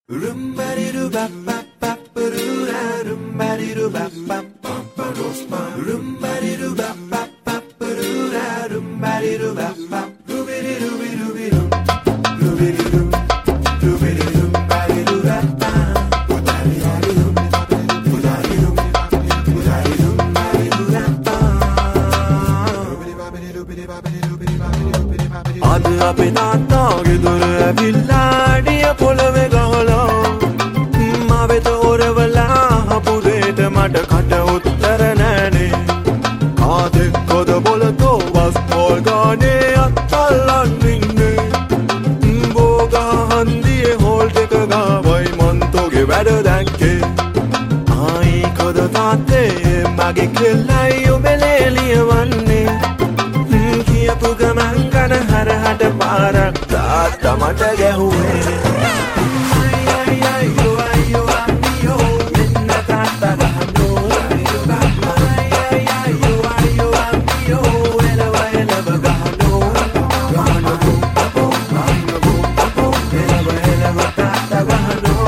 Ad ape තාත්තාගේ දොර ඇවිල්ලා ඩිය පොළවේ ගහලා මා වෙත ඔරවලා පුදේට මට කට උත්තර නෑනේ කාදෙක්කද බොලතෝ වස් පොල් ගානේ අත්තල්ලන් ඉන්නේ බෝගා හන්දියේ හෝල්ට් එක ගාවයි මන්තෝගේ වැඩ දැක්කේ ආයි කද තාත්තේ මගේ කෙල්ලයි ඔබේ ලියවන්නේ කියපු ගමන් කන හරහට පාරක් තාත්තා මට ගැහුවේ අයියෝ අයියෝ අම්මියෝ මෙන්න තාත්තා ගහනෝ අයියෝ අයියෝ අම්මියෝ එලව එලව ගහනෝ එලව එලව තාත්තා ගහනෝ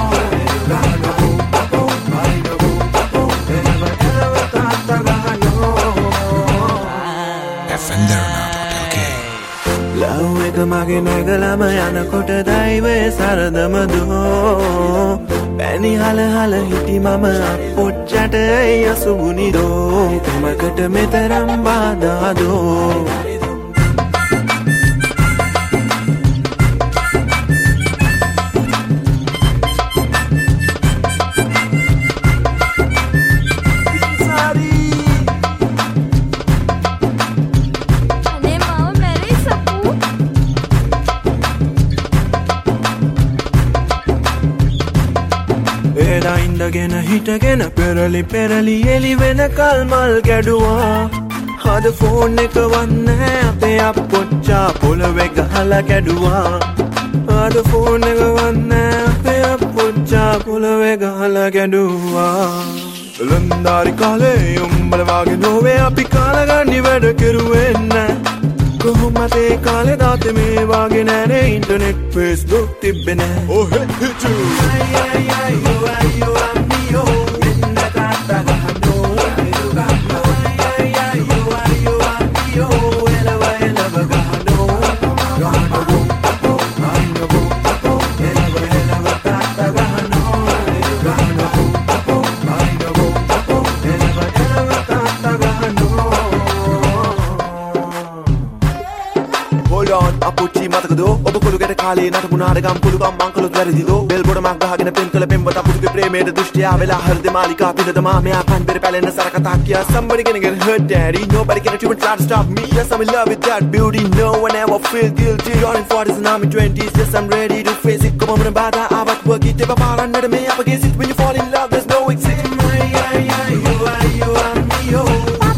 ලව් එක මගේ නැගලම යනකොට දෛවයේ සරදමදෝ පැණි හල හල හිටි මම අපොච්චට යසුබුනිදෝ තමකට මෙතරම් බාධාදෝ එදා ඉඳගෙන හිටගෙන පෙරලි පෙරලි එලි වෙනකල් මල් ගැඩුවා අද ෆෝන් එක වන්නේ අපේ අප්පොච්චා පොළවේ ගහලා කැඩුවා අද ෆෝන් එක වන්නේ අපේ අප්පොච්චා පොළවේ ගහලා කැඩුවා ලන්දාරි කාලේ උඹල වාගේ නොවේ අපි කාලගන්නි වැඩ කෙරුවේ නැහැ කොහොමද ඒ කාලේ දාතේ මේ වාගේ නෑනේ ඉන්ටර්නෙට් ෆේස්බුක් තිබ්බේ නෑ ඔහෙ හිටු අයියෝ අයියෝ අම්මියෝ මෙන්න තාත්තා ගහනෝ අයියෝ අයියෝ අම්මියෝ එලව එලව ගහනෝ එලව එලව තාත්තා ගහනෝ එලව එලව තාත්තා ගහනෝ Hold on, අපුච්චි මතකදෝ ඔබ කුළුගැට කාලේ නටපුනාට ගම් කුළුකම් මංකලොත් වැරදිදෝ බෙල් බොඩමක් ගහගෙන පෙන් කළ පෙම්වත අපුතුගේ ප්‍රේමයට දෘෂ්ටියා වෙලා හෘද මාලිකා පිටදමා මෙයා පන් පෙර පැලෙන සරකතා කියා somebody gonna get hurt daddy nobody can even try to stop me yes I'm in love with that beauty no one ever feel guilty running for this and I'm in 20s yes I'm ready to face it come on බාධා ආවත් work it එපා පාරන්නට මේ අපගේ සිත් when you fall in love there's no exit අයියෝ අම්මියෝ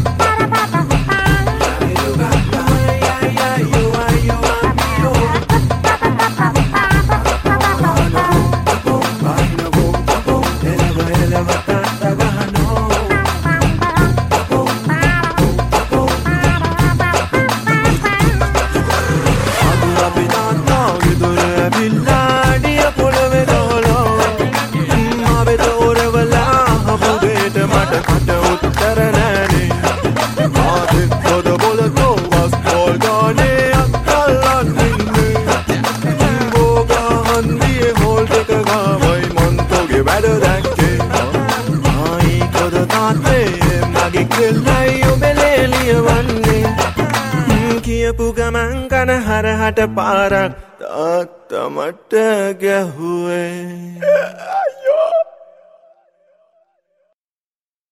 කියපු ගමන් කන හරහට පාරක් තාත්තා මට ගැහුවේ